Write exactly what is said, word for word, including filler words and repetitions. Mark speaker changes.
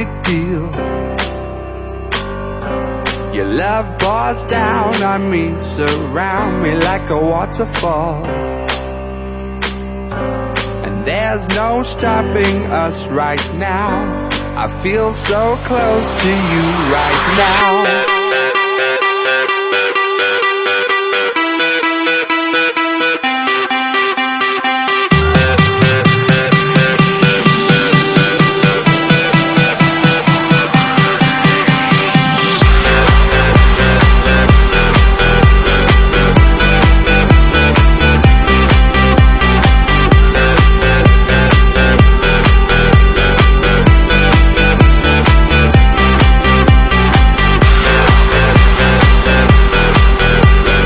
Speaker 1: big deal. Your love pours down on me, surround me like a waterfall, and there's no stopping us right now. I feel so close to you right now.